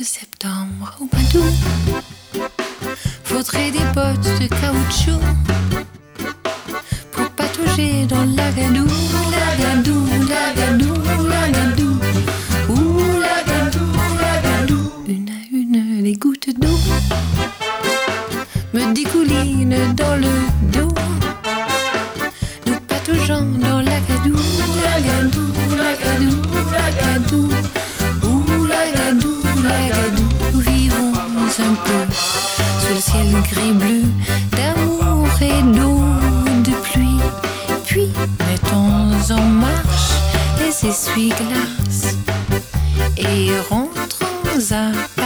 septembre au Padoue. Faudrait des bottes de caoutchouc pour patauger dans l'agadou, l'agadou, l'agadou, l'agadou. Ouh, l'agadou, l'agadou. Une à une, les gouttes d'eau me dégoulinent dans le dos. Nous pataugeons dans l'agadou, l'agadou, l'agadou, l'agadou. Ouh, l'agadou, l'agadou. Nous vivons un peu sous le ciel gris-bleu d'amour et d'eau de pluie. Puis mettons en marche les essuie-glaces et rentrons à